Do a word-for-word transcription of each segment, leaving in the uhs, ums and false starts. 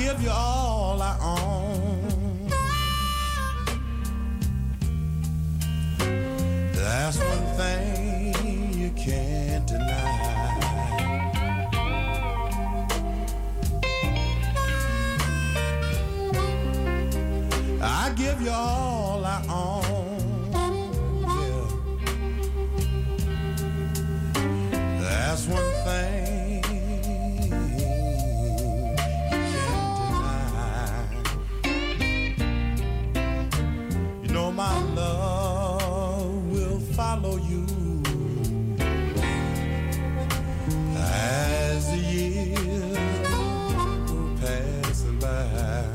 give you all I own. That's one thing you can't deny. I give you all I own. Yeah. That's one thing you can't deny. You know my love will follow you as the years go passing by.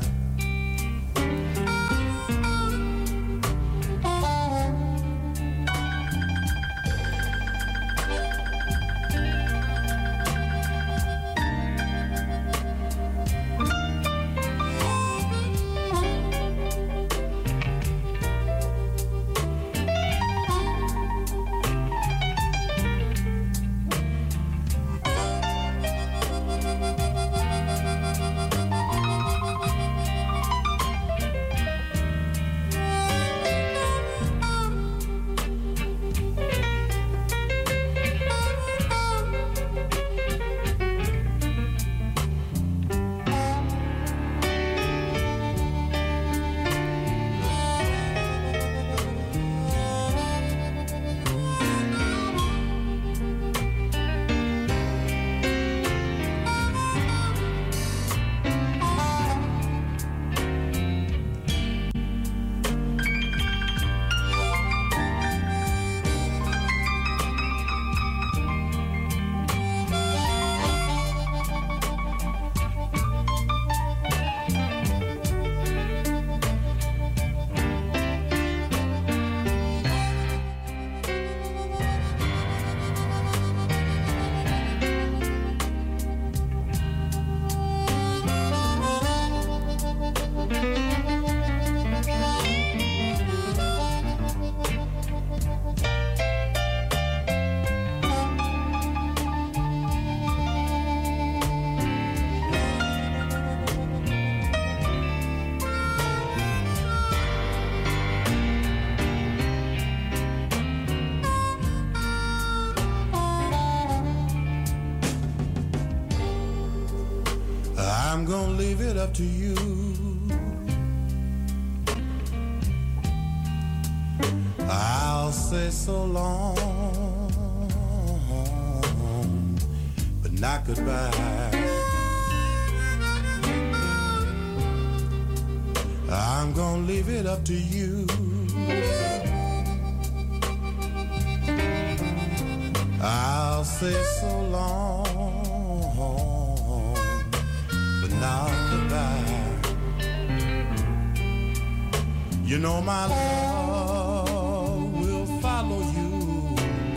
I'm gonna leave it up to you. I'll say so long, but not goodbye. I'm gonna leave it up to you. I'll say so long, not goodbye. You know my love will follow you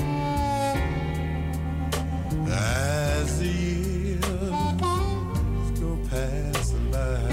as the years go passing by.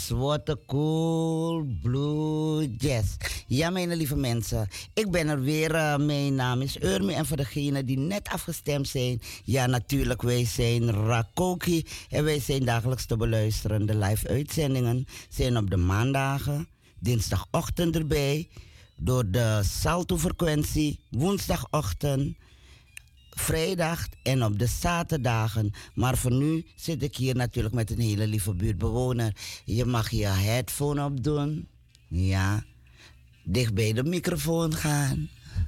Yes, what a cool blue jazz. Ja, mijn lieve mensen. Ik ben er weer. Uh, mijn naam is Urmi. En voor degenen die net afgestemd zijn. Ja, natuurlijk, wij zijn Rakoki. En wij zijn dagelijks te beluisteren. De live uitzendingen zijn op de maandagen. Dinsdagochtend erbij. Door de Salto-frequentie. Woensdagochtend. Vrijdag en op de zaterdagen. Maar voor nu zit ik hier natuurlijk met een hele lieve buurtbewoner. Je mag je headphone opdoen. Ja. Dicht bij de microfoon gaan.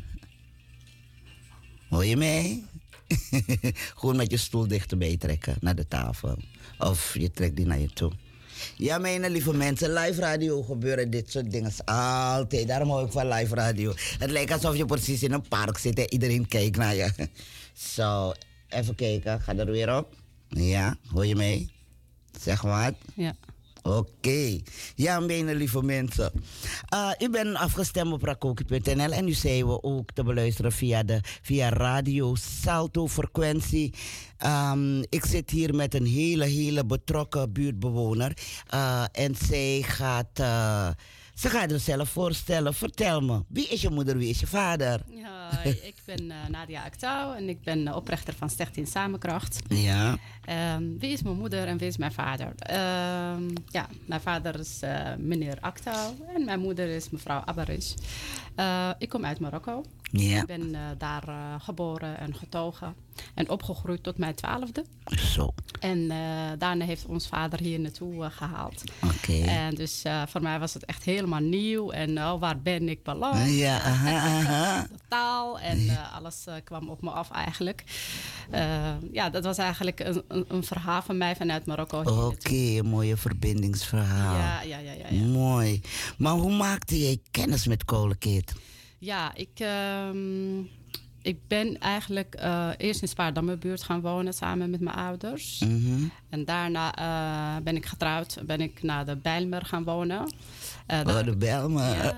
Hoor je mij? Gewoon met je stoel dichterbij trekken naar de tafel. Of je trekt die naar je toe. Ja, mijn lieve mensen, live radio gebeuren dit soort dingen altijd. Daarom hou ik van live radio. Het lijkt alsof je precies in een park zit en iedereen kijkt naar je. Zo, even kijken. Ga er weer op. Ja, hoor je mee? Zeg wat? Ja. Oké. Okay. Ja, mijn lieve mensen. Uh, u bent afgestemd op rakoki punt n l en u zijn we ook te beluisteren via, de, via radio Salto frequentie. Um, ik zit hier met een hele, hele betrokken buurtbewoner. Uh, en zij gaat, uh, ze gaat zichzelf voorstellen. Vertel me, wie is je moeder, wie is je vader? Ja, ik ben uh, Nadia Aktau en ik ben uh, oprichter van Stichting Samenkracht. Ja. Um, wie is mijn moeder en wie is mijn vader? Um, ja, mijn vader is uh, meneer Aktau en mijn moeder is mevrouw Abarish. Uh, ik kom uit Marokko. Ja. Ik ben uh, daar uh, geboren en getogen en opgegroeid tot mijn twaalfde. Zo. En uh, daarna heeft ons vader hier naartoe uh, gehaald. Oké. Okay. En dus uh, voor mij was het echt helemaal nieuw. En uh, waar ben ik beland? Ja, aha, aha. De taal en uh, alles uh, kwam op me af eigenlijk. Uh, ja, dat was eigenlijk een, een, een verhaal van mij vanuit Marokko. Oké, okay, een mooie verbindingsverhaal. Ja, ja, ja, ja, ja. Mooi. Maar hoe maakte jij kennis met Kolenkit? Ja, ik... Um, Ik ben eigenlijk uh, eerst in Spaardammerbuurt gaan wonen samen met mijn ouders. Mm-hmm. En daarna uh, ben ik getrouwd, ben ik naar de Bijlmer gaan wonen. Uh, oh, de Bijlmer. Ja,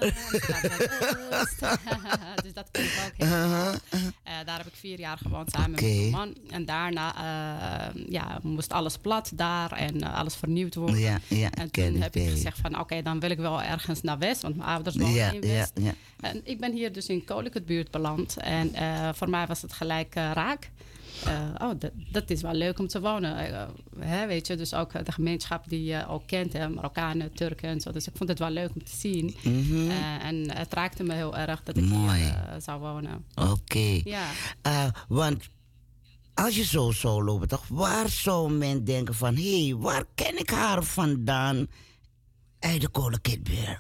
dus dat ken ik ook heel uh-huh. uh, Daar heb ik vier jaar gewoond samen okay. met mijn man. En daarna uh, ja, moest alles plat daar en uh, alles vernieuwd worden. Ja, ja, en toen heb ik gezegd van oké, okay, dan wil ik wel ergens naar West, want mijn ouders wonen ja, in West. Ja, ja. En ik ben hier dus in Kolenkitbuurt beland. En uh, voor mij was het gelijk uh, raak. Uh, oh, dat, dat is wel leuk om te wonen. Uh, hè, weet je, dus ook de gemeenschap die je ook kent, hè, Marokkanen, Turken en zo. Dus ik vond het wel leuk om te zien. Mm-hmm. Uh, en het raakte me heel erg dat ik Mooi. hier uh, zou wonen. Oké. Okay. Ja. Uh, want als je zo zou lopen, toch, waar zou men denken van... hé, hey, waar ken ik haar vandaan uit de Kolenkitbuurt?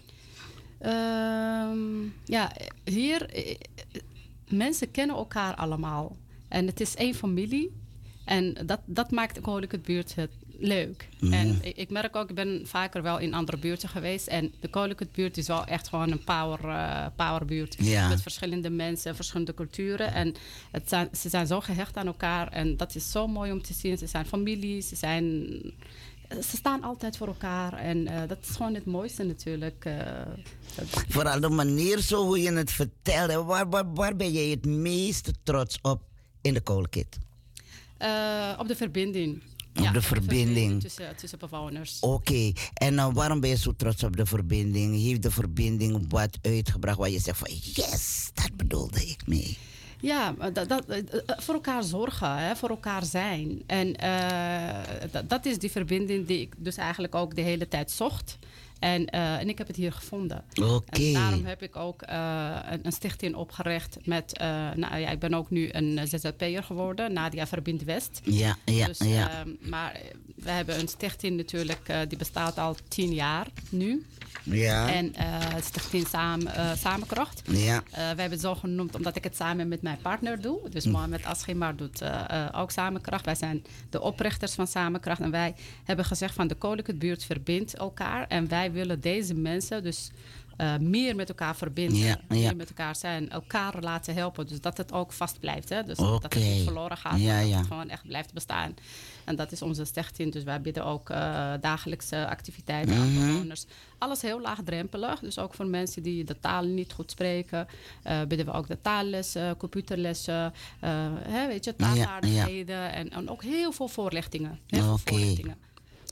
Um, ja, hier... Mensen kennen elkaar allemaal. En het is één familie. En dat, dat maakt de Kolenkitbuurt het leuk. Mm. En ik, ik merk ook, ik ben vaker wel in andere buurten geweest. En de Kolenkitbuurt is wel echt gewoon een power, uh, powerbuurt. Ja. Met verschillende mensen, verschillende culturen. En het zijn, ze zijn zo gehecht aan elkaar. En dat is zo mooi om te zien. Ze zijn familie, ze zijn... Ze staan altijd voor elkaar en uh, dat is gewoon het mooiste natuurlijk. Uh, dat... Vooral de manier zo hoe je het vertelt. Waar, waar, waar ben jij het meest trots op in de Kolenkit? Uh, op de verbinding. Op ja, de op verbinding. De verbinding tussen, tussen bewoners. Oké, okay. En uh, waarom ben je zo trots op de verbinding? Heeft de verbinding wat uitgebracht waar je zegt van yes, dat bedoelde ik mee? Ja, dat, dat, voor elkaar zorgen, hè, voor elkaar zijn. En uh, dat, dat is die verbinding die ik dus eigenlijk ook de hele tijd zocht. En, uh, en ik heb het hier gevonden. Okay. En daarom heb ik ook uh, een, een stichting opgericht met... Uh, nou ja, ik ben ook nu een Z Z P'er geworden, Nadia Verbindt West. Ja, ja, dus, ja. Uh, maar we hebben een stichting natuurlijk, uh, die bestaat al tien jaar nu. Ja. En uh, het Stichting Samen, uh, Samenkracht. Ja. Uh, we hebben het zo genoemd omdat ik het samen met mijn partner doe. Dus Mohamed Aschimar doet uh, uh, ook Samenkracht. Wij zijn de oprichters van Samenkracht. En wij hebben gezegd van de Kolenkitbuurt verbindt elkaar. En wij willen deze mensen dus uh, meer met elkaar verbinden. Ja, meer ja. met elkaar zijn. Elkaar laten helpen. Dus dat het ook vast blijft. Hè? Dus okay. dat het niet verloren gaat. Ja, maar dat ja. het gewoon echt blijft bestaan. En dat is onze stichting. Dus wij bieden ook uh, dagelijkse activiteiten mm-hmm. aan bewoners. Alles heel laagdrempelig. Dus ook voor mensen die de taal niet goed spreken. Uh, bieden we ook de taallessen, computerlessen. Uh, hè, weet je, taalaardigheden. Ja, ja. en, en ook heel veel voorlichtingen. Heel okay. veel voorlichtingen.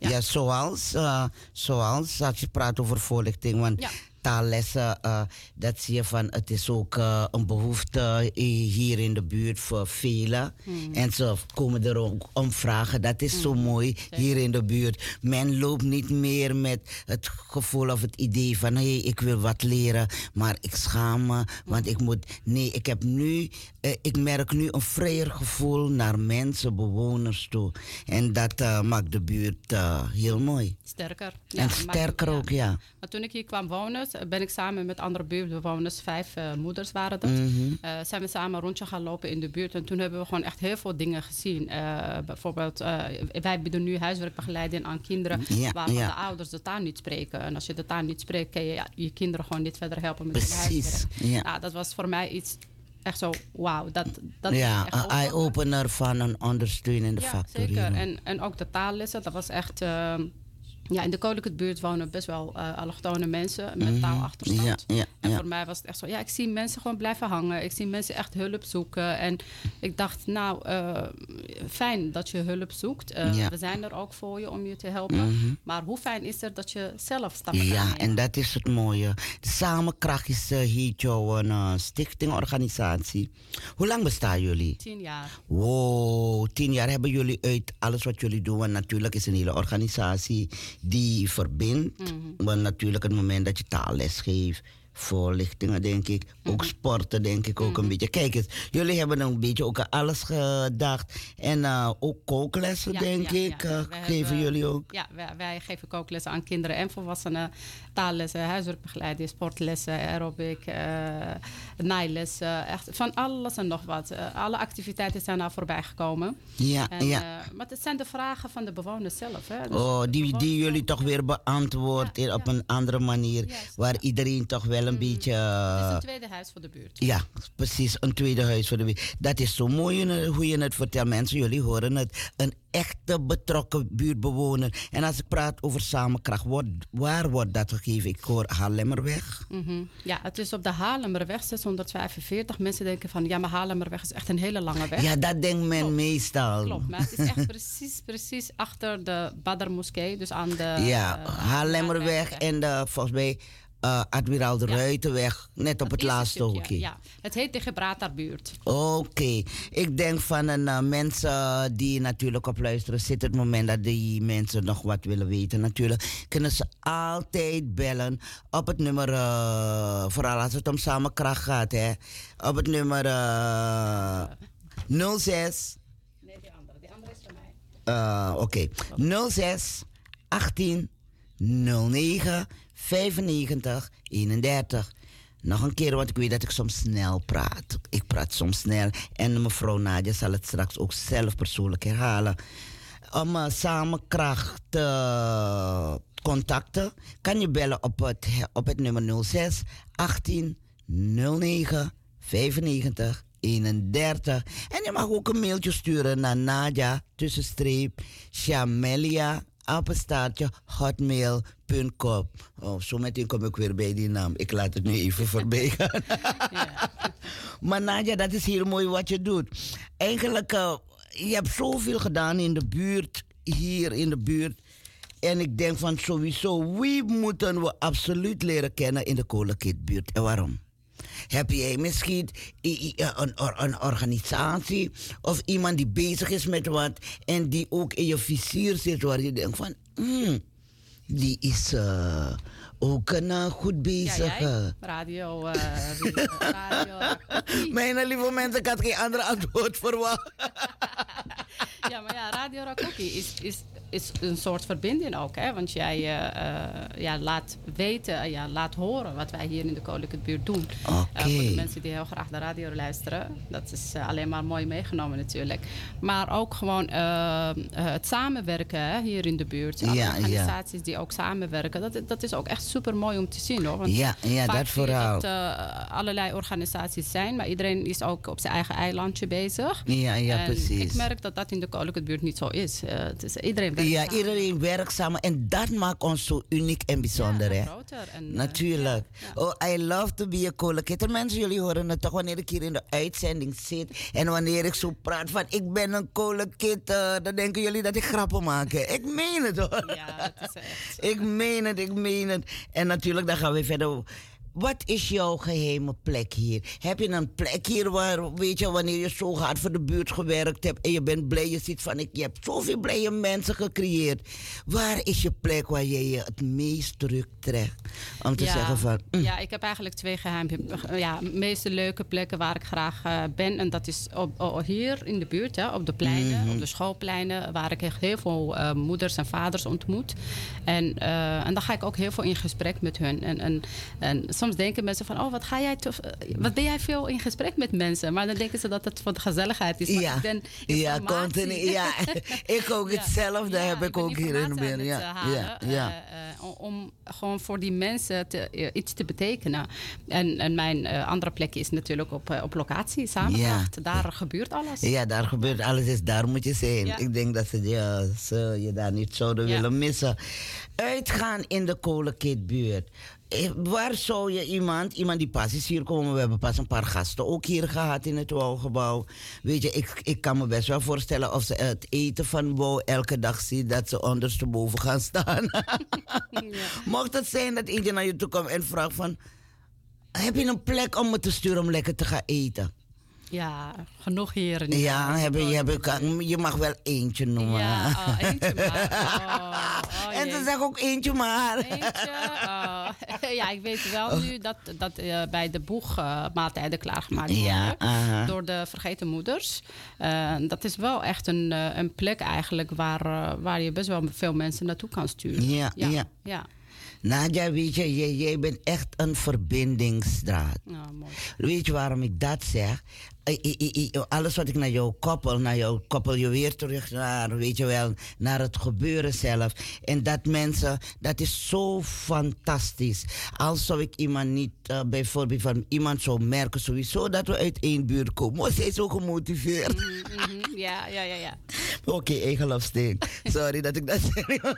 ja. ja zoals, uh, zoals als je praat over voorlichting, want ja. taallessen, uh, dat zie je van, het is ook uh, een behoefte hier in de buurt voor velen. Hmm. En ze komen er ook om vragen. Dat is hmm. zo mooi hier in de buurt. Men loopt niet meer met het gevoel of het idee van, hé, hey, ik wil wat leren, maar ik schaam me, want ik moet, nee, ik heb nu, uh, ik merk nu een vrijer gevoel naar mensen, bewoners toe. En dat uh, maakt de buurt uh, heel mooi. Sterker. Ja, en sterker ook, ja. ja. Maar toen ik hier kwam wonen, ben ik samen met andere buurtbewoners, vijf uh, moeders waren dat, mm-hmm. uh, zijn we samen een rondje gaan lopen in de buurt. En toen hebben we gewoon echt heel veel dingen gezien. Uh, bijvoorbeeld, uh, wij bieden nu huiswerkbegeleiding aan kinderen ja, waarvan ja. de ouders de taal niet spreken. En als je de taal niet spreekt, kan je ja, je kinderen gewoon niet verder helpen met hun huiswerk. Ja. Nou, dat was voor mij iets echt zo, wauw. Dat, dat ja, een eye-opener van een ondersteunende ja, factor. Zeker. En, en ook de taallessen, dat was echt... Uh, Ja, in de Koninklijke buurt wonen best wel uh, allochtone mensen met mm-hmm. taalachterstand. Ja, ja, en ja. voor mij was het echt zo, ja, ik zie mensen gewoon blijven hangen. Ik zie mensen echt hulp zoeken. En ik dacht, nou, uh, fijn dat je hulp zoekt. Uh, ja. We zijn er ook voor je om je te helpen. Mm-hmm. Maar hoe fijn is het dat je zelf stappen Ja, gaat en dat is het mooie. De Samenkracht is uh, heet jouw een uh, stichting, organisatie. Hoe lang bestaan jullie? Tien jaar. Wow, tien jaar hebben jullie uit alles wat jullie doen. Want natuurlijk is een hele organisatie die verbindt. Mm-hmm. Want natuurlijk het moment dat je taalles geeft, voorlichtingen denk ik, mm-hmm. ook sporten denk ik ook mm-hmm. een beetje. Kijk eens, jullie hebben een beetje ook aan alles gedacht. En uh, ook kooklessen ja, denk ja, ik, ja. Uh, geven hebben, jullie ook? Ja, wij, wij geven kooklessen aan kinderen en volwassenen. Taallessen, huiswerkbegeleiding, sportlessen, aerobic, uh, naailessen. Echt van alles en nog wat. Uh, alle activiteiten zijn daar voorbij gekomen. Ja, en, ja. Uh, maar het zijn de vragen van de bewoners zelf. Hè? Dus oh, die, bewoners die jullie toch weer beantwoord ja, op ja. een andere manier. Yes, waar ja. iedereen toch wel een mm, beetje... Uh, het is een tweede huis voor de buurt. Ja, precies. Een tweede huis voor de buurt. Dat is zo mooi hoe je het vertelt. Mensen, jullie horen het. Een echte betrokken buurtbewoner. En als ik praat over Samenkracht, wordt, waar wordt dat gegeven? Ik hoor Haarlemmerweg. Mm-hmm. Ja, het is op de Haarlemmerweg zeshonderdvijfenveertig. Mensen denken van, ja, maar Haarlemmerweg is echt een hele lange weg. Ja, dat denkt men Klopt. meestal. Klopt, maar het is echt precies, precies achter de Badr Moskee. Dus aan de... Ja, uh, Haarlemmerweg en de, volgens mij... Uh, Admiraal de ja. Ruitenweg, net dat op het laatste hoekje. Ja, het heet de Gibraltarbuurt. Oké, okay. Ik denk van een uh, mensen die natuurlijk op luisteren zitten, het moment dat die mensen nog wat willen weten natuurlijk, kunnen ze altijd bellen op het nummer, uh, vooral als het om Samenkracht gaat, hè, op het nummer uh, nul zes. Nee, die andere, die andere is van mij. Uh, Oké, okay. nul zes achttien nul negen vijfennegentig eenendertig. Nog een keer, want ik weet dat ik soms snel praat. Ik praat soms snel. En mevrouw Nadia zal het straks ook zelf persoonlijk herhalen. Om uh, Samenkracht te uh, contacten, kan je bellen op het, op het nummer nul zes achttien nul negen vijfennegentig eenendertig. En je mag ook een mailtje sturen naar Nadia, tussenstreep, Chamelia, apenstaartje, hotmail punt com. Oh, zo meteen kom ik weer bij die naam. Ik laat het nu even voorbij gaan. Ja. Maar Nadia, dat is heel mooi wat je doet. Eigenlijk, uh, je hebt zoveel gedaan in de buurt, hier in de buurt. En ik denk van sowieso, wie moeten we absoluut leren kennen in de Kolenkitbuurt? En waarom? Heb jij misschien een, een organisatie of iemand die bezig is met wat en die ook in je vizier zit waar je denkt van, hmm, die is uh, ook een uh, goed bezig. Ja, jij? Radio, uh, radio. Mijn lieve mensen, ik had geen andere antwoord verwacht. Ja, maar ja, Radio Rakoki is, is, is een soort verbinding ook, hè? Want jij uh, uh, ja, laat weten, uh, ja, laat horen wat wij hier in de Koninklijke buurt doen. Okay. Uh, voor de mensen die heel graag de radio luisteren. Dat is uh, alleen maar mooi meegenomen natuurlijk. Maar ook gewoon uh, uh, het samenwerken hè, hier in de buurt. Ja, organisaties ja. die ook samenwerken. Dat, dat is ook echt super mooi om te zien, hoor. Want ja, ja dat vooral. Dat uh, allerlei organisaties zijn, maar iedereen is ook op zijn eigen eilandje bezig. Ja, ja, en precies. Ik merk dat dat in de Koninklijke buurt niet zo is. Uh, het is iedereen werkt Ja, samen. iedereen werkt samen. En dat maakt ons zo uniek en bijzonder, ja, hè? groter. En, Natuurlijk. Uh, ja, ja. Oh, I love to be a kolekitter. Mensen, jullie horen het toch wanneer ik hier in de uitzending zit. En wanneer ik zo praat van ik ben een kolekitter. Dan denken jullie dat ik grappen maak. Hè? Ik meen het hoor. Ja, het is echt zo. Ik meen het, ik meen het. En natuurlijk, dan gaan we verder. Wat is jouw geheime plek hier? Heb je een plek hier waar, weet je, wanneer je zo hard voor de buurt gewerkt hebt en je bent blij, je ziet van, ik, je hebt zoveel blije mensen gecreëerd. Waar is je plek waar je je het meest terugtrekt? Om te ja, zeggen van... Mm. Ja, ik heb eigenlijk twee geheime... Ja, de meeste leuke plekken waar ik graag uh, ben. En dat is op, op, hier in de buurt, ja, op de pleinen, mm-hmm. op de schoolpleinen, waar ik echt heel veel uh, moeders en vaders ontmoet. En, uh, en dan ga ik ook heel veel in gesprek met hun. En, en, en soms denken mensen van, oh, wat ga jij tof, wat ben jij veel in gesprek met mensen? Maar dan denken ze dat het voor de gezelligheid is. Maar ja, ik ben ja, continu, ja. Ik ook hetzelfde ja, heb ja, ik ook hier in de binnen. Ja, halen, ja, ja. Uh, uh, om gewoon voor die mensen te, uh, iets te betekenen. En, en mijn uh, andere plek is natuurlijk op, uh, op locatie, Samenkracht. Ja. Daar gebeurt alles. Ja, daar gebeurt alles. Dus daar moet je zijn. Ja. Ik denk dat ze, ja, ze je daar niet zouden ja. willen missen. Uitgaan in de kolenkitbuurt. Waar zou je iemand, iemand die pas is hier komen, we hebben pas een paar gasten ook hier gehad in het Wouwgebouw. Weet je, ik, ik kan me best wel voorstellen of ze het eten van Wouw elke dag ziet, dat ze ondersteboven gaan staan. Ja. Mocht het zijn dat iedereen naar je toe komt en vraagt van, heb je een plek om me te sturen om lekker te gaan eten? Ja, genoeg hier. In ja, heb je, heb je, je mag wel eentje noemen. Ja, oh, eentje maar. Oh, oh, en ze zeggen ook eentje maar. Eentje? Oh. Ja, ik weet wel nu dat, dat uh, bij de boeg uh, maaltijden klaargemaakt worden. Ja, uh-huh. Door de Vergeten Moeders. Uh, dat is wel echt een, uh, een plek eigenlijk waar, uh, waar je best wel veel mensen naartoe kan sturen. Ja, ja. ja. ja. Nadja, weet je, jij, jij bent echt een verbindingsdraad. Oh, mooi. Weet je waarom ik dat zeg? I, I, I, alles wat ik naar jou koppel, naar jou koppel je weer terug naar, weet je wel, naar het gebeuren zelf. En dat mensen, dat is zo fantastisch. Als zou ik iemand niet, uh, bijvoorbeeld van iemand zou merken sowieso dat we uit één buurt komen. Maar zij is zo gemotiveerd. Mm-hmm, mm-hmm. Ja, ja, ja, ja. Oké, okay, eigen lofsteen. Sorry dat ik dat zeg.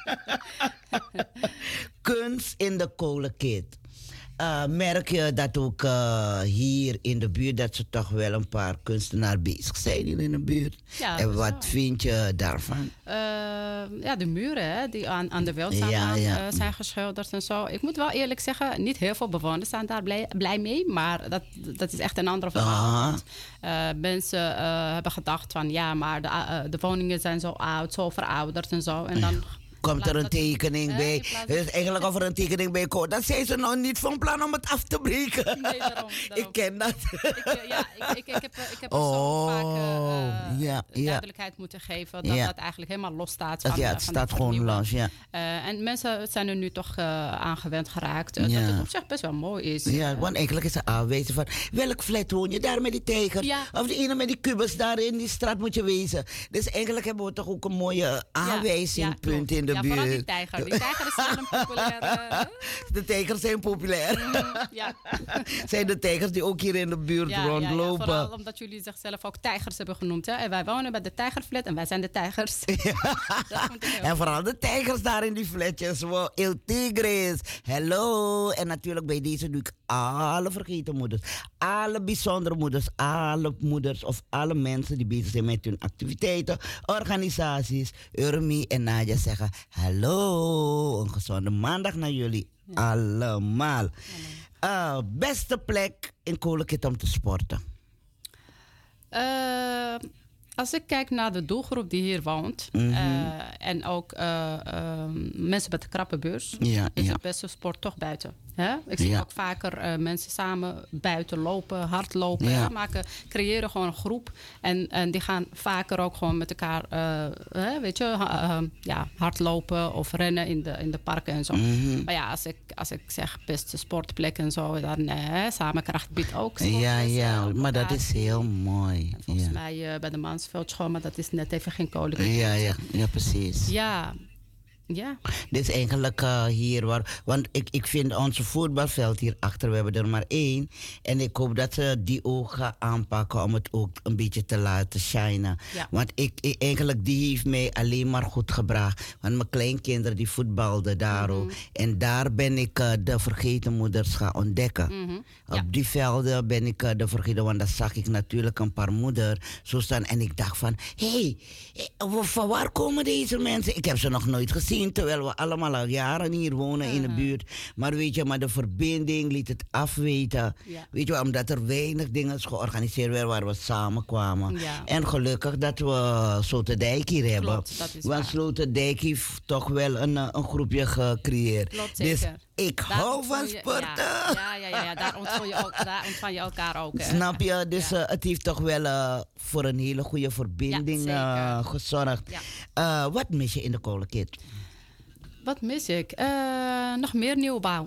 Kunst in de kolenkit. Uh, merk je dat ook uh, hier in de buurt dat ze toch wel een paar kunstenaars bezig zijn hier in de buurt? Ja, en wat zo. vind je daarvan? Uh, ja, de muren hè, die aan, aan de Wildzaam ja, ja. uh, zijn geschilderd en zo. Ik moet wel eerlijk zeggen, niet heel veel bewoners zijn daar blij, blij mee, maar dat, dat is echt een andere verhaal. Uh, mensen uh, hebben gedacht van ja, maar de, uh, de woningen zijn zo oud, zo verouderd en zo. En dan komt er een tekening uh, bij. Dus eigenlijk of er een tekening bij komt. Dan zijn ze nog niet van plan om het af te breken. Nee, daarom, daarom. Ik ken dat. Ik, ja, ik, ik, ik heb, ik heb oh, zo vaak uh, ja, duidelijkheid ja. moeten geven dat ja. dat eigenlijk helemaal los staat. Van, ja, het van staat gewoon los, ja. Uh, en mensen zijn er nu toch uh, aangewend geraakt. Uh, ja. Dat het op zich best wel mooi is. Ja, want eigenlijk is er aanwijzing van welk flat woon je daar met die tijger? Ja. Of die ene met die kubus daar in die straat moet je wezen. Dus eigenlijk hebben we toch ook een mooie aanwijzingpunt ja, ja, in de ja, buurt. Vooral die tijger. Die tijger is wel een populaire... De tijgers zijn populair. Mm, ja. Zijn de tijgers die ook hier in de buurt ja, rondlopen. Ja, ja, vooral omdat jullie zichzelf ook tijgers hebben genoemd. Hè? En wij wonen bij de tijgerflat en wij zijn de tijgers. Ja. En vooral de tijgers daar in die flatjes. Wow, El Tigres. Hallo. En natuurlijk bij deze doe ik alle vergeten moeders. Alle bijzondere moeders. Alle moeders of alle mensen die bezig zijn met hun activiteiten. Organisaties. Urmi en Nadja zeggen hallo. Een gezonde maandag naar jullie ja. allemaal. Uh, beste plek in Kolenkit om te sporten? Uh, als ik kijk naar de doelgroep die hier woont... Mm-hmm. uh, en ook uh, uh, mensen met de krappe beurs... Ja, is ja. het beste sport toch buiten. Hè? Ik zie ja. ook vaker uh, mensen samen buiten lopen, hardlopen. Ja. Maken, creëren gewoon een groep. En, en die gaan vaker ook gewoon met elkaar uh, uh, weet je, uh, uh, ja, hardlopen of rennen in de, in de parken en zo. Mm-hmm. Maar ja, als ik, als ik zeg beste sportplek en zo, dan uh, Samenkracht biedt ook sport. Ja, ja, uh, maar dat is heel mooi. En volgens ja. mij uh, bij de Mansveldschool, maar dat is net even geen kolen. Ja, ja, ja, precies. Ja. Ja. Dit is eigenlijk uh, hier waar... Want ik, ik vind onze voetbalveld hier achter, we hebben er maar één. En ik hoop dat ze die ook gaan aanpakken om het ook een beetje te laten shinen. Ja. Want ik, ik, eigenlijk die heeft mij alleen maar goed gebracht. Want mijn kleinkinderen die voetbalden daar ook. Mm-hmm. En daar ben ik uh, de vergeten moeders gaan ontdekken. Mm-hmm. Ja. Op die velden ben ik uh, de vergeten... Want daar zag ik natuurlijk een paar moeders zo staan. En ik dacht van... Hé, hey, van waar komen deze mensen? Ik heb ze nog nooit gezien. Terwijl we allemaal al jaren hier wonen uh-huh. in de buurt. Maar weet je, maar de verbinding liet het afweten. Ja. Weet je, omdat er weinig dingen georganiseerd werden waar we samenkwamen. Ja. En gelukkig dat we Sloterdijk hier hebben. Klopt, dat is Want Sloterdijk heeft toch wel een, een groepje gecreëerd. Klopt, dus zeker. ik daar hou van sporten. Ja, ja, ja, ja, ja. Daar, ontvang je ook, daar ontvang je elkaar ook. Hè. Snap je? Dus ja. uh, het heeft toch wel uh, voor een hele goede verbinding ja, uh, gezorgd. Ja. Uh, wat mis je in de Kolenkit? Wat mis ik? Uh, nog meer nieuwbouw.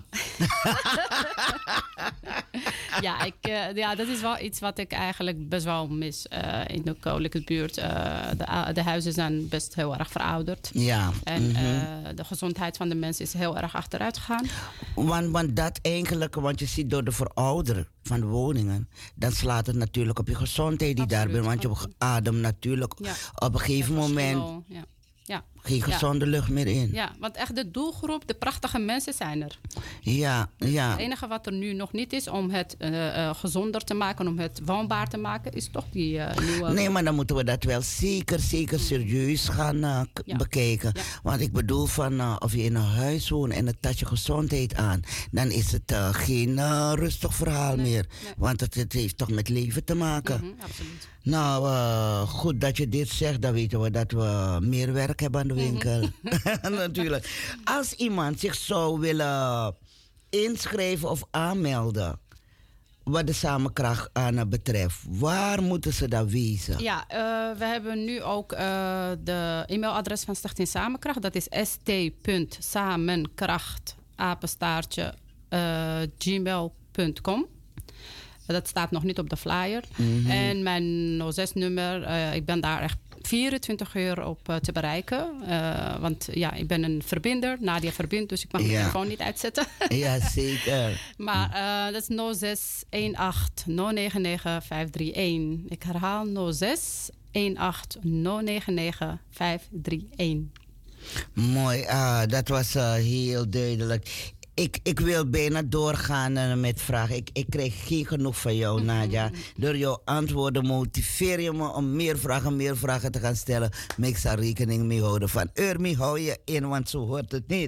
ja, ik, uh, ja, dat is wel iets wat ik eigenlijk best wel mis uh, in de koninklijke buurt. Uh, de, de huizen zijn best heel erg verouderd. Ja. En mm-hmm. uh, de gezondheid van de mensen is heel erg achteruit gegaan. Want, want dat eigenlijk, want je ziet door de veroudering van de woningen, dan slaat het natuurlijk op je gezondheid die daar bent. Want je ademt natuurlijk ja. op een gegeven moment... Ja. Ja. Geen gezonde ja. lucht meer in. Ja, want echt de doelgroep, de prachtige mensen zijn er. Ja, ja. Het enige wat er nu nog niet is om het uh, uh, gezonder te maken, om het woonbaar te maken, is toch die uh, nieuwe... Nee, maar dan moeten we dat wel zeker, zeker serieus gaan uh, k- ja. bekijken. Ja. Want ik bedoel van, uh, of je in een huis woont en het tast je gezondheid aan, dan is het uh, geen uh, rustig verhaal nee, meer. Nee. Want het, het heeft toch met leven te maken. Mm-hmm, absoluut. Nou, uh, goed dat je dit zegt. Dan weten we dat we meer werk hebben aan de winkel. Mm-hmm. Natuurlijk. Als iemand zich zou willen inschrijven of aanmelden, wat de Samenkracht aan betreft, waar moeten ze dat wezen? Ja, uh, we hebben nu ook uh, de e-mailadres van Stichting Samenkracht. Dat is s t punt samenkracht apenstaartje uh, gmail punt com. Dat staat nog niet op de flyer. Mm-hmm. En mijn nul zes nummer, uh, ik ben daar echt vierentwintig uur op uh, te bereiken. Uh, want ja, ik ben een verbinder. Nadia verbindt, dus ik mag ja. mijn telefoon niet uitzetten. Ja, zeker. Maar uh, dat is nul zes een acht nul negen negen vijf drie een. Ik herhaal nul zes een acht nul negen negen vijf drie een. Mooi, uh, dat was uh, heel duidelijk. Ik, ik wil bijna doorgaan uh, met vragen. Ik, ik krijg geen genoeg van jou, Nadia. Door jouw antwoorden motiveer je me om meer vragen, meer vragen te gaan stellen. Maar ik zal rekening mee houden van... Urmi, hou je in, want zo hoort het niet.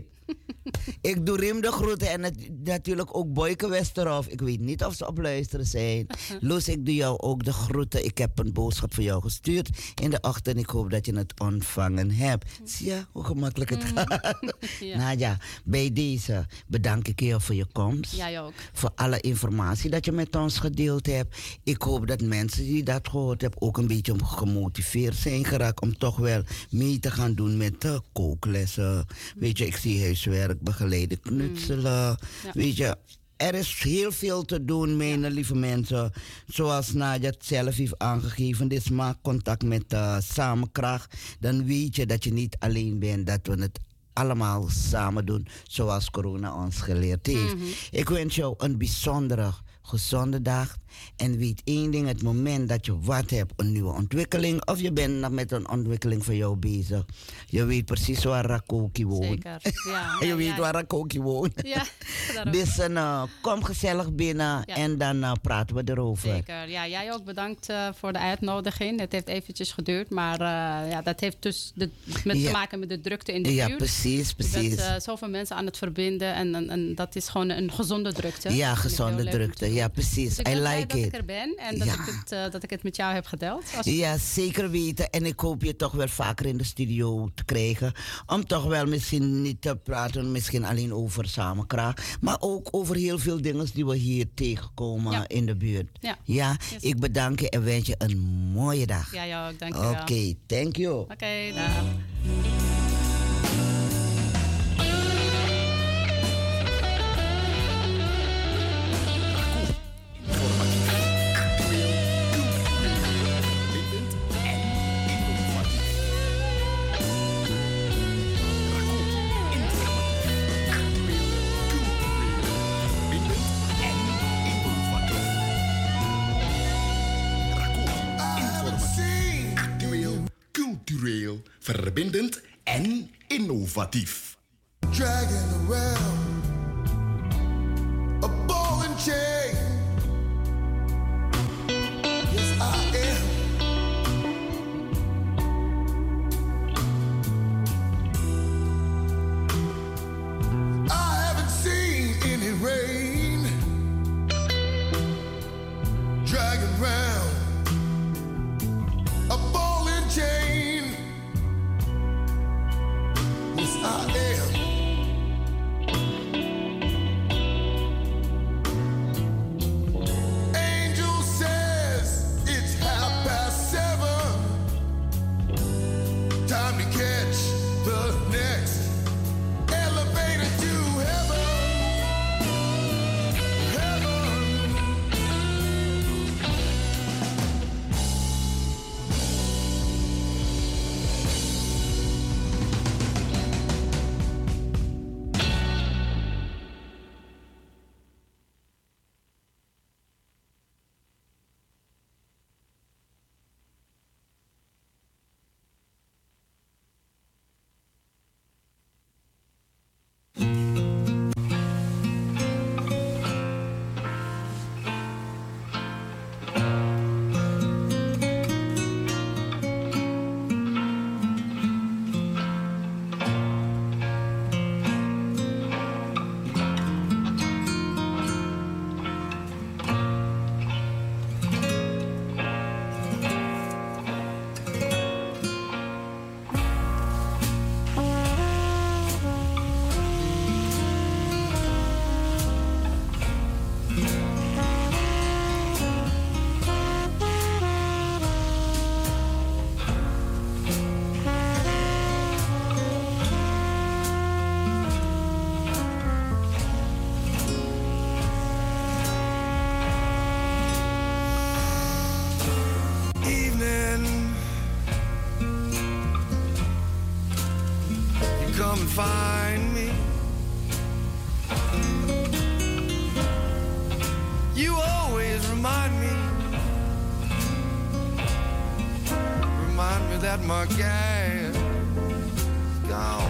Ik doe Riem de groeten en het, natuurlijk ook Boyke Westerhof. Ik weet niet of ze op luisteren zijn. Loes, ik doe jou ook de groeten. Ik heb een boodschap voor jou gestuurd in de ochtend. Ik hoop dat je het ontvangen hebt. Zie je hoe gemakkelijk het gaat? Ja. Nadia, bij deze bedank ik je voor je komst. Jij ook. Voor alle informatie dat je met ons gedeeld hebt. Ik hoop dat mensen die dat gehoord hebben ook een beetje gemotiveerd zijn geraakt om toch wel mee te gaan doen met uh, kooklessen. Mm. Weet je, ik zie huiswerk begeleiden, knutselen. Mm. Ja. Weet je, er is heel veel te doen, mijn ja. lieve mensen. Zoals Nadia het zelf heeft aangegeven. Dus maak contact met uh, Samenkracht. Dan weet je dat je niet alleen bent, dat we het allemaal samen doen, zoals corona ons geleerd heeft. Mm-hmm. Ik wens jou een bijzondere, gezonde dag. En weet één ding, het moment dat je wat hebt, een nieuwe ontwikkeling, of je bent nog met een ontwikkeling van jou bezig. Je weet precies waar Rakoki woont. Zeker, ja. je ja, weet ja. waar Rakoki woont. Ja, dus uh, kom gezellig binnen ja. en dan uh, praten we erover. Zeker, ja. Jij ook bedankt uh, voor de uitnodiging. Het heeft eventjes geduurd, maar uh, ja, dat heeft dus de, met ja. te maken met de drukte in de ja, buurt. precies, precies. Je bent uh, zoveel mensen aan het verbinden en, en, en dat is gewoon een gezonde drukte. Ja, gezonde drukte, ja precies. Dus ik I like dat it. ik er ben en dat, ja. ik het, uh, dat ik het met jou heb gedeeld. Als... Ja, zeker weten. En ik hoop je toch wel vaker in de studio te krijgen. Om toch wel misschien niet te praten, misschien alleen over Samenkracht. Maar ook over heel veel dingen die we hier tegenkomen ja. in de buurt. Ja, ja yes. Ik bedank je en wens je een mooie dag. Ja, jou ook. Dank je wel. Oké, okay, thank you. Oké, okay, dag. verbindend en innovatief. Dragging around a ball and chain. Yes, I am. I haven't seen any rain. Dragging round a ball and chain. Yes, I am. Angel says it's half past seven. Time to catch the next elevator to heaven. Heaven. Evening, you come and find me. You always remind me, remind me that my gas is gone.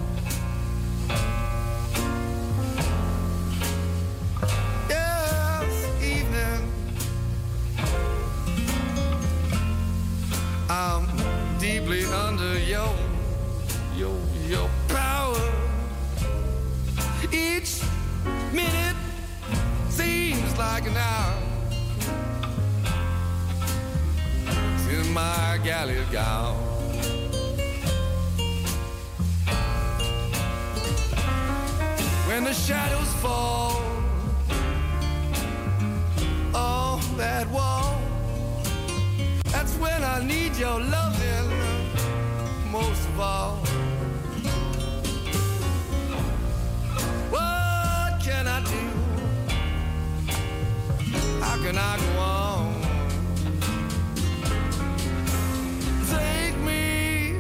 Yes, evening, I'm deeply under your, your, your power. Each minute seems like an hour since my galley's gone. When the shadows fall on that wall, that's when I need your loving most of all. What can I do? How can I go on? Take me,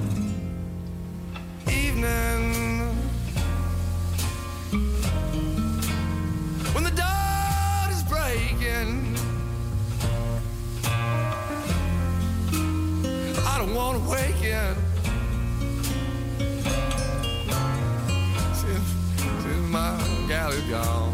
evening, when the dawn is breaking. I don't want to waken since, since my gal is gone.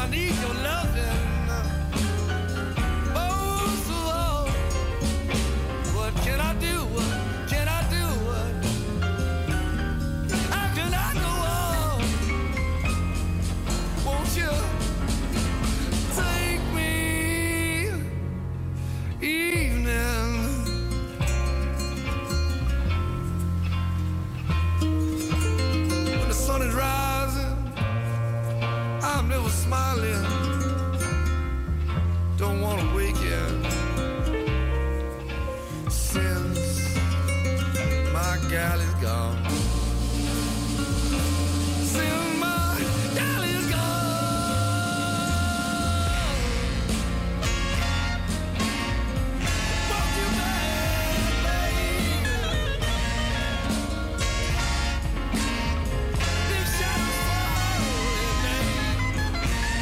I need your loving. Oh, so oh, what can I do? What can I do? What? How can I go on? Won't you take me evening? When the sun is rising, I'm never smiling. Don't wanna wake you since my gal is gone. Since my gal is gone. Won't you back, babe? These shadows falling, babe.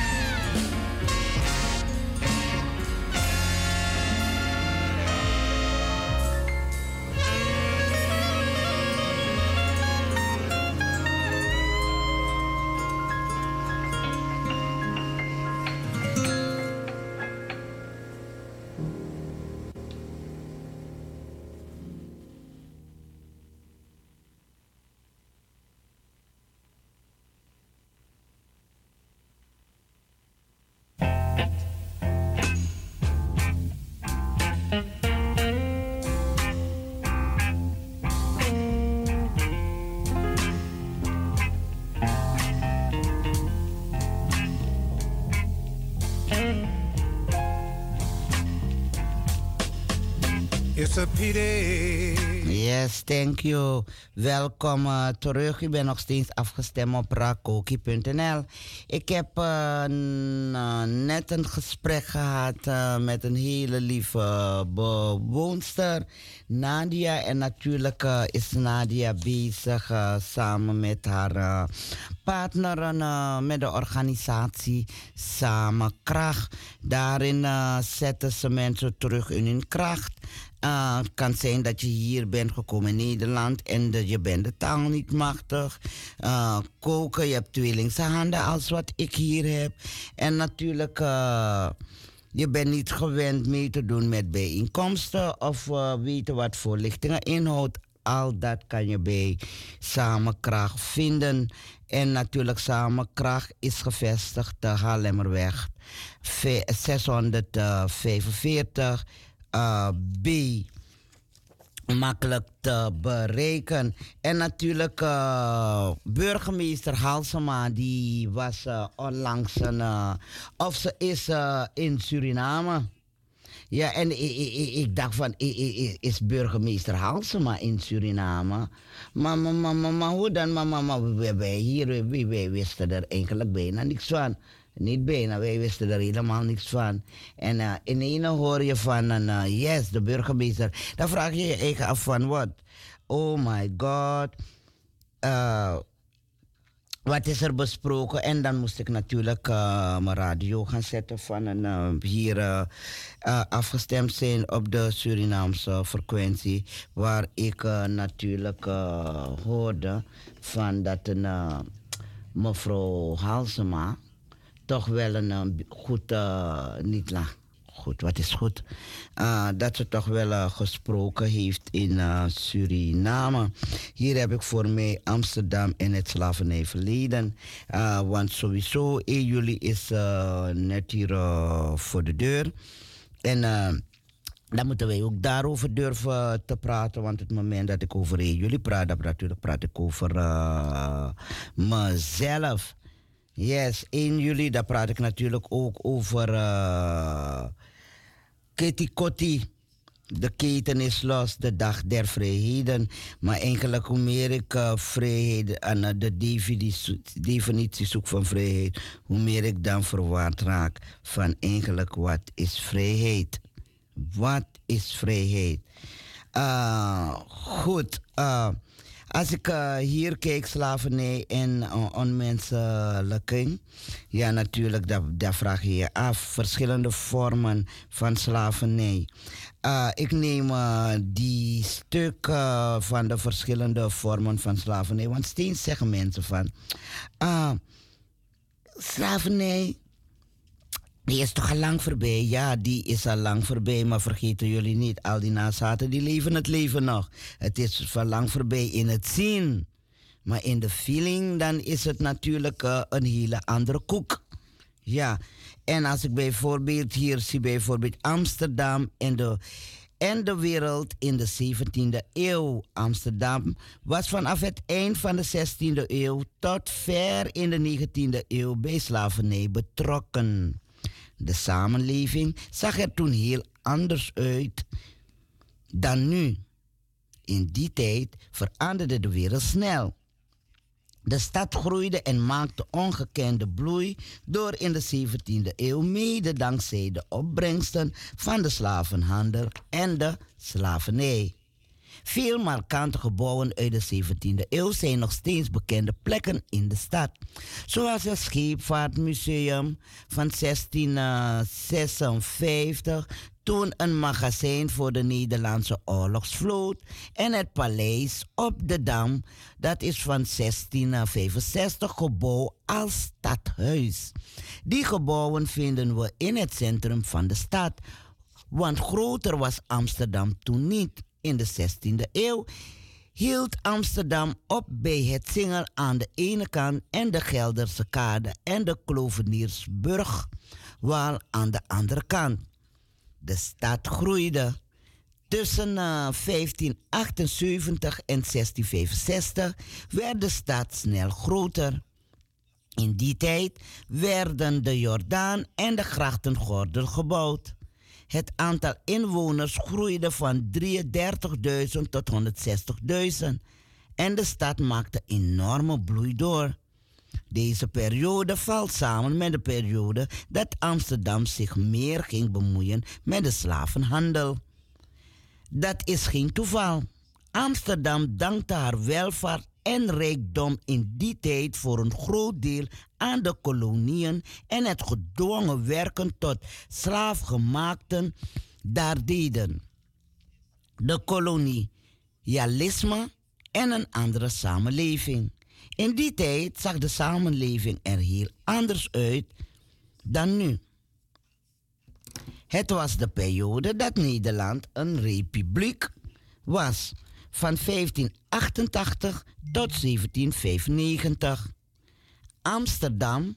It's a pity. Yes, thank you. Welkom uh, terug. U bent nog steeds afgestemd op rakoki punt n l. Ik heb uh, n- uh, net een gesprek gehad uh, met een hele lieve bewoonster, Nadia. En natuurlijk uh, is Nadia bezig uh, samen met haar uh, partner uh, met de organisatie Samen Kracht. Daarin uh, zetten ze mensen terug in hun kracht. Uh, het kan zijn dat je hier bent gekomen in Nederland en de, je bent de taal niet machtig. Uh, koken, je hebt tweelingse handen als wat ik hier heb. En natuurlijk, uh, je bent niet gewend mee te doen met bijeenkomsten of uh, weten wat voorlichtingen inhoudt. Al dat kan je bij Samenkracht vinden. En natuurlijk, Samenkracht is gevestigd te Haarlemmerweg zeshonderdvijfenveertig uh, B. Makkelijk te bereiken. En natuurlijk, uh, burgemeester Halsema, die was uh, onlangs een, uh, of ze is uh, in Suriname. Ja, en ik, ik, ik dacht van, is burgemeester Halsema in Suriname? Maar, maar, maar, maar, maar hoe dan? Maar, maar, maar wij hier, wij, wij wisten er eigenlijk bijna niks van. Niet bijna, wij wisten er helemaal niks van. En uh, in ene hoor je van, uh, yes, de burgemeester. Dan vraag je je eigen af van, wat? Oh my god. Uh, wat is er besproken? En dan moest ik natuurlijk uh, mijn radio gaan zetten van een, uh, hier uh, uh, afgestemd zijn op de Surinaamse frequentie. Waar ik uh, natuurlijk uh, hoorde van dat een uh, mevrouw Halsema toch wel een uh, goed, uh, niet la, goed, wat is goed? Uh, dat ze toch wel uh, gesproken heeft in uh, Suriname. Hier heb ik voor mij Amsterdam en het slavernijverleden. Uh, want sowieso één juli is uh, net hier uh, voor de deur. En uh, dan moeten wij ook daarover durven te praten. Want het moment dat ik over één juli praat, dan natuurlijk praat ik over uh, mezelf. Yes, één juli, daar praat ik natuurlijk ook over uh, Kitty Kotti. De keten is los, de dag der vrijheden. Maar eigenlijk hoe meer ik uh, vrijheid en uh, de definitie, definitie zoek van vrijheid, hoe meer ik dan verwaard raak van eigenlijk wat is vrijheid. Wat is vrijheid? Uh, goed, uh, als ik uh, hier kijk, slavernij en uh, onmenselijking, ja natuurlijk, daar, daar vraag je je af. Verschillende vormen van slavernij. Uh, ik neem uh, die stuk uh, van de verschillende vormen van slavernij, want steeds zeggen mensen van, uh, slavernij, Die is toch al lang voorbij? Ja, die is al lang voorbij. Maar vergeten jullie niet, al die nazaten, die leven het leven nog. Het is van lang voorbij in het zien. Maar in de feeling, dan is het natuurlijk uh, een hele andere koek. Ja, en als ik bijvoorbeeld hier zie, bijvoorbeeld Amsterdam en de, en de wereld in de zeventiende eeuw. Amsterdam was vanaf het eind van de zestiende eeuw tot ver in de negentiende eeuw bij slavernij betrokken. De samenleving zag er toen heel anders uit dan nu. In die tijd veranderde de wereld snel. De stad groeide en maakte ongekende bloei door in de zeventiende eeuw mede dankzij de opbrengsten van de slavenhandel en de slavernij. Veel markante gebouwen uit de zeventiende eeuw zijn nog steeds bekende plekken in de stad. Zoals het Scheepvaartmuseum van zestienzesenvijftig, toen een magazijn voor de Nederlandse oorlogsvloot, en het paleis op de Dam, dat is van zestienvijfenzestig gebouwd als stadhuis. Die gebouwen vinden we in het centrum van de stad, want groter was Amsterdam toen niet. In de zestiende eeuw hield Amsterdam op bij het Singel aan de ene kant en de Gelderse Kade en de Kloveniersburgwal aan de andere kant. De stad groeide. Tussen uh, vijftienhonderdachtenzeventig en zestienhonderdvijfenzestig werd de stad snel groter. In die tijd werden de Jordaan en de grachtengordel gebouwd. Het aantal inwoners groeide van drieëndertigduizend tot honderdzestigduizend en de stad maakte enorme bloei door. Deze periode valt samen met de periode dat Amsterdam zich meer ging bemoeien met de slavenhandel. Dat is geen toeval. Amsterdam dankte haar welvaart en rijkdom in die tijd voor een groot deel aan de koloniën en het gedwongen werken tot slaafgemaakten daar deden. De kolonialisme en een andere samenleving. In die tijd zag de samenleving er heel anders uit dan nu. Het was de periode dat Nederland een republiek was, van vijftienhonderdachtentachtig tot zeventienhonderdvijfennegentig. Amsterdam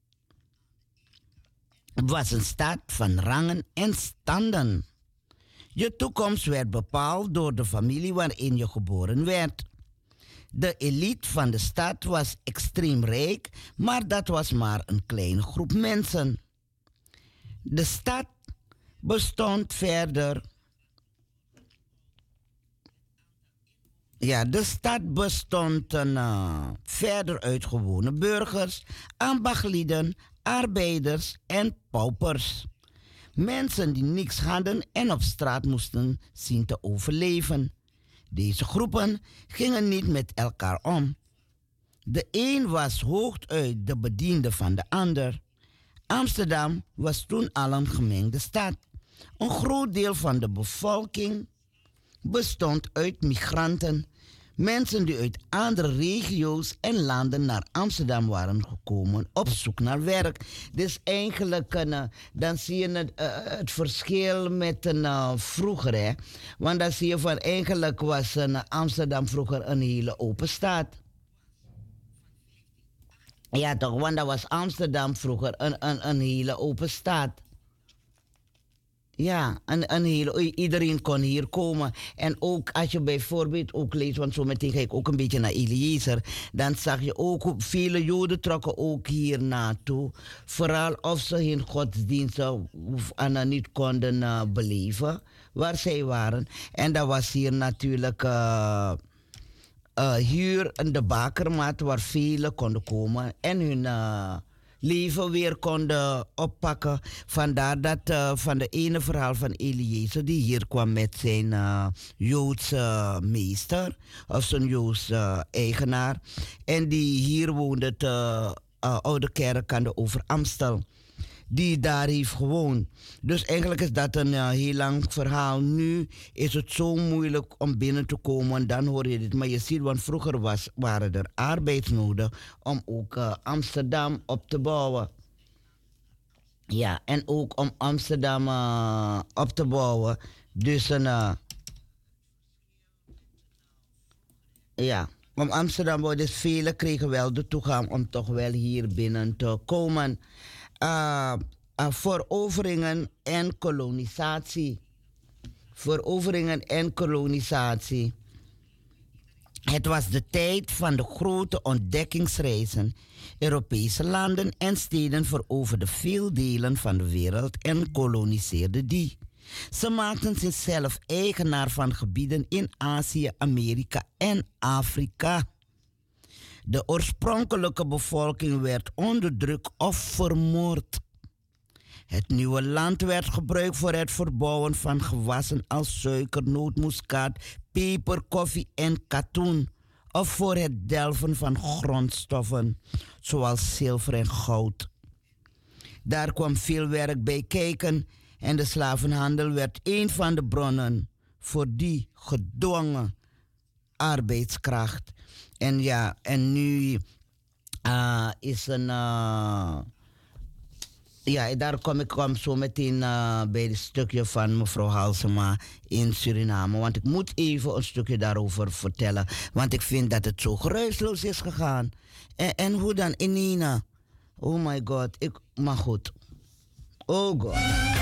was een stad van rangen en standen. Je toekomst werd bepaald door de familie waarin je geboren werd. De elite van de stad was extreem rijk, maar dat was maar een kleine groep mensen. De stad bestond verder. Ja, de stad bestond uh, verder uit gewone burgers, ambachtlieden, arbeiders en paupers. Mensen die niks hadden en op straat moesten zien te overleven. Deze groepen gingen niet met elkaar om. De een was hooguit de bediende van de ander. Amsterdam was toen al een gemengde stad. Een groot deel van de bevolking bestond uit migranten. Mensen die uit andere regio's en landen naar Amsterdam waren gekomen op zoek naar werk. Dus eigenlijk, uh, dan zie je het, uh, het verschil met een uh, vroeger. Hè? Want dan zie je van eigenlijk was uh, Amsterdam vroeger een hele open stad. Ja toch, want dat was Amsterdam vroeger een, een, een hele open stad. Ja, een, een hele, iedereen kon hier komen. En ook als je bijvoorbeeld ook leest, want zo meteen ga ik ook een beetje naar Eliezer, dan zag je ook hoe vele Joden trokken ook hier naartoe. Vooral of ze hun godsdiensten niet konden uh, beleven waar zij waren. En dat was hier natuurlijk uh, uh, hier in de bakermat waar velen konden komen en hun Uh, leven weer konden oppakken. Vandaar dat uh, van de ene verhaal van Eliezer die hier kwam met zijn uh, Joodse meester of zijn Joodse uh, eigenaar en die hier woonde te uh, Oude Kerk aan de Overamstel, die daar heeft gewoond. Dus eigenlijk is dat een uh, heel lang verhaal. Nu is het zo moeilijk om binnen te komen. Dan hoor je dit. Maar je ziet, want vroeger was, waren er arbeidsnoden om ook uh, Amsterdam op te bouwen. Ja, en ook om Amsterdam uh, op te bouwen. Dus een... Uh, ja, om Amsterdam bouwen. Dus velen kregen wel de toegang om toch wel hier binnen te komen. Uh, uh, veroveringen en kolonisatie. Veroveringen en kolonisatie. Het was de tijd van de grote ontdekkingsreizen. Europese landen en steden veroverden veel delen van de wereld en koloniseerden die. Ze maakten zichzelf eigenaar van gebieden in Azië, Amerika en Afrika. De oorspronkelijke bevolking werd onderdrukt of vermoord. Het nieuwe land werd gebruikt voor het verbouwen van gewassen als suiker, nootmuskaat, peper, koffie en katoen. Of voor het delven van grondstoffen, zoals zilver en goud. Daar kwam veel werk bij kijken en de slavenhandel werd een van de bronnen voor die gedwongen arbeidskracht. En ja, en nu uh, is een... Uh, Ja, daar kom ik kom zo meteen uh, bij het stukje van mevrouw Halsema in Suriname. Want ik moet even een stukje daarover vertellen. Want ik vind dat het zo geruisloos is gegaan. En, en hoe dan in Nina? Oh my god, ik, maar goed. Oh god.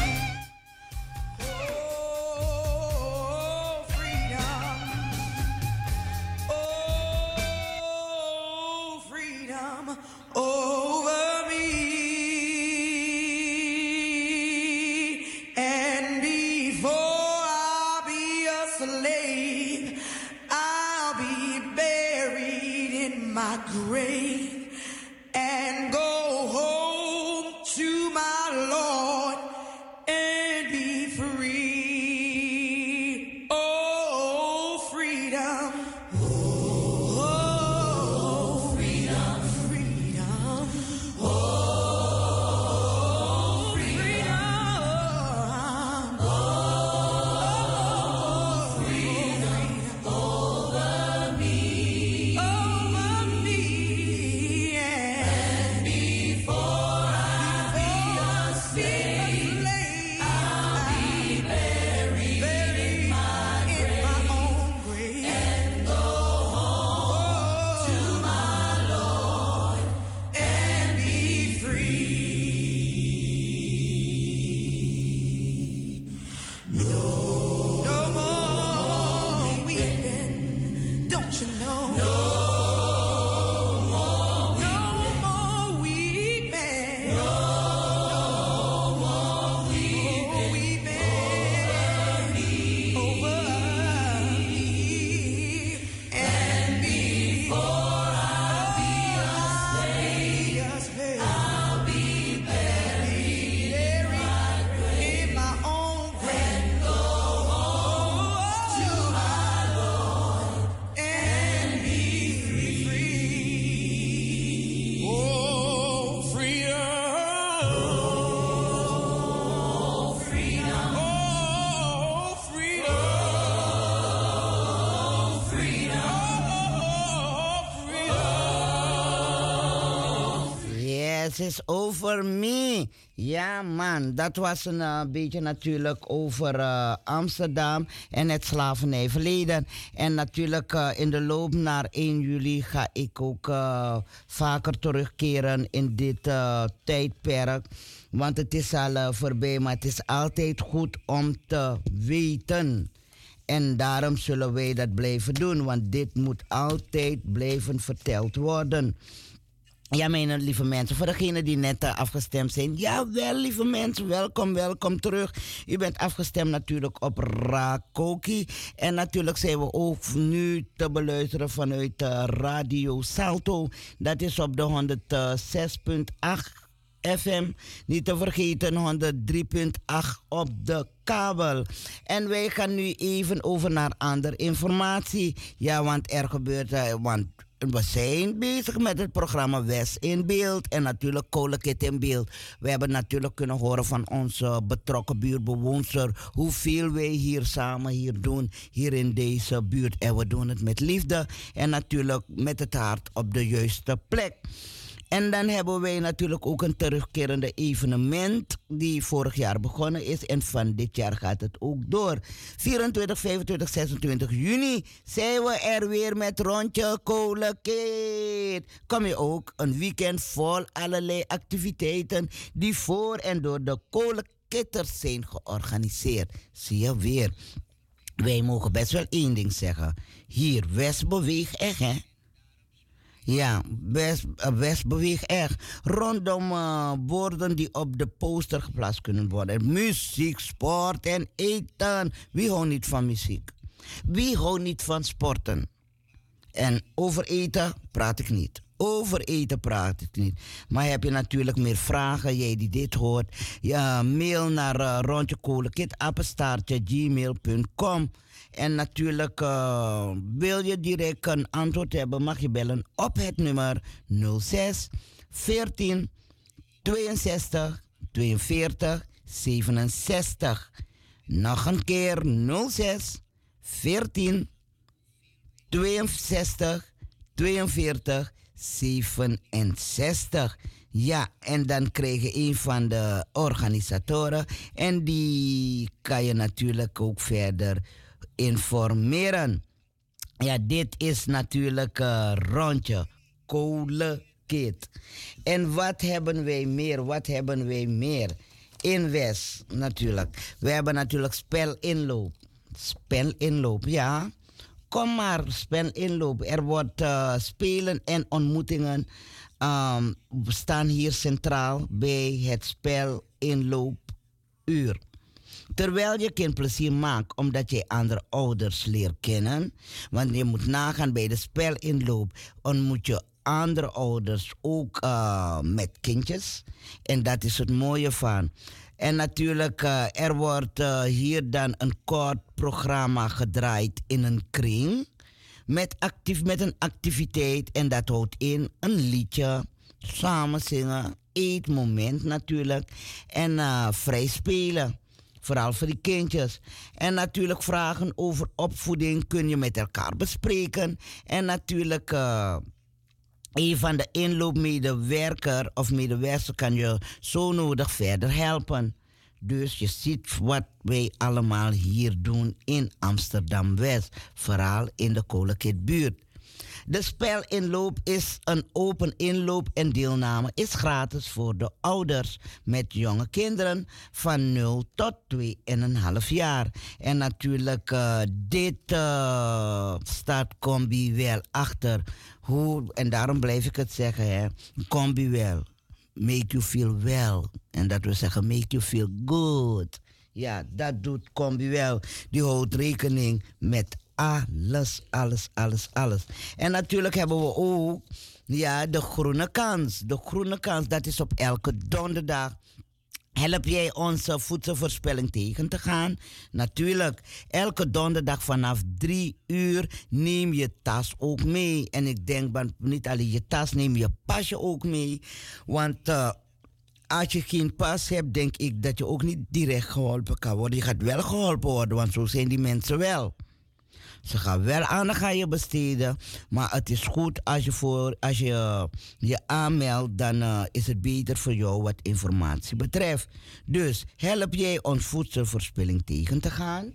Grave and go home to my Lord and be free. Oh, freedom. Oh, freedom. Freedom. Oh, freedom. Oh, freedom over me. Is over me. Ja man, dat was een uh, beetje natuurlijk over uh, Amsterdam en het slavernijverleden. En natuurlijk uh, in de loop naar één juli ga ik ook uh, vaker terugkeren in dit uh, tijdperk. Want het is al uh, voorbij, maar het is altijd goed om te weten. En daarom zullen wij dat blijven doen, want dit moet altijd blijven verteld worden. Ja, mijn lieve mensen, voor degenen die net uh, afgestemd zijn. Jawel, lieve mensen, welkom, welkom terug. U bent afgestemd natuurlijk op Rakoki. En natuurlijk zijn we ook nu te beluisteren vanuit uh, Radio Salto. Dat is op de honderdzes komma acht F M. Niet te vergeten, honderddrie komma acht op de kabel. En wij gaan nu even over naar andere informatie. Ja, want er gebeurt... Uh, want we zijn bezig met het programma West in Beeld en natuurlijk Kolekit in Beeld. We hebben natuurlijk kunnen horen van onze betrokken buurtbewoonster hoeveel wij hier samen hier doen, hier in deze buurt. En we doen het met liefde en natuurlijk met het hart op de juiste plek. En dan hebben wij natuurlijk ook een terugkerende evenement die vorig jaar begonnen is. En van dit jaar gaat het ook door. vierentwintig, vijfentwintig, zesentwintig juni zijn we er weer met Rondje Kolenkeet. Kom je ook een weekend vol allerlei activiteiten die voor en door de Kolenketters zijn georganiseerd. Zie je weer. Wij mogen best wel één ding zeggen. Hier, West beweegt echt, hè. Ja, West, uh, West beweegt echt. Rondom uh, borden die op de poster geplaatst kunnen worden. Muziek, sport en eten. Wie houdt niet van muziek? Wie houdt niet van sporten? En over eten praat ik niet. Over eten praat ik niet. Maar heb je natuurlijk meer vragen, jij die dit hoort. Ja, mail naar uh, rondjekolenkeet, apenstaartje, gmail punt com. En natuurlijk uh, wil je direct een antwoord hebben, mag je bellen op het nummer nul zes veertien tweeënzestig tweeënveertig zevenenzestig. Nog een keer nul zes veertien tweeënzestig tweeënveertig zevenenzestig. Ja, en dan krijg je een van de organisatoren. En die kan je natuurlijk ook verder informeren. Ja, dit is natuurlijk een rondje Kolenkeet. En wat hebben wij meer? Wat hebben wij meer? In West natuurlijk. We hebben natuurlijk spelinloop. Spelinloop, ja. Kom maar, spelinloop. Er wordt uh, spelen en ontmoetingen um, staan hier centraal bij het spelinloopuur. Terwijl je kind plezier maakt omdat je andere ouders leert kennen. Want je moet nagaan bij de spelinloop ontmoet je andere ouders ook uh, met kindjes. En dat is het mooie van. En natuurlijk, uh, er wordt uh, hier dan een kort programma gedraaid in een kring. Met, actief, met een activiteit. En dat houdt in een liedje, samen zingen, eetmoment natuurlijk. En uh, vrij spelen. Vooral voor die kindjes. En natuurlijk vragen over opvoeding kun je met elkaar bespreken. En natuurlijk uh, een van de inloopmedewerker of medewerker kan je zo nodig verder helpen. Dus je ziet wat wij allemaal hier doen in Amsterdam-West. Vooral in de Kolenkeetbuurt. De spelinloop is een open inloop en deelname is gratis voor de ouders met jonge kinderen van nul tot twee komma vijf jaar. En natuurlijk, uh, dit uh, staat Combi wel achter. Hoe, en daarom blijf ik het zeggen, hè. Combi wel. Make you feel well. En dat wil zeggen, make you feel good. Ja, dat doet Combi wel. Die houdt rekening met alles, alles, alles, alles. En natuurlijk hebben we ook ja, de groene kans. De groene kans, dat is op elke donderdag. Help jij onze voedselverspilling tegen te gaan? Natuurlijk, elke donderdag vanaf drie uur neem je tas ook mee. En ik denk, niet alleen je tas, neem je pasje ook mee. Want uh, als je geen pas hebt, denk ik dat je ook niet direct geholpen kan worden. Je gaat wel geholpen worden, want zo zijn die mensen wel. Ze gaan wel aandacht aan je besteden, maar het is goed als je voor, als je, uh, je aanmeldt, dan uh, is het beter voor jou wat informatie betreft. Dus help jij ons voedselverspilling tegen te gaan?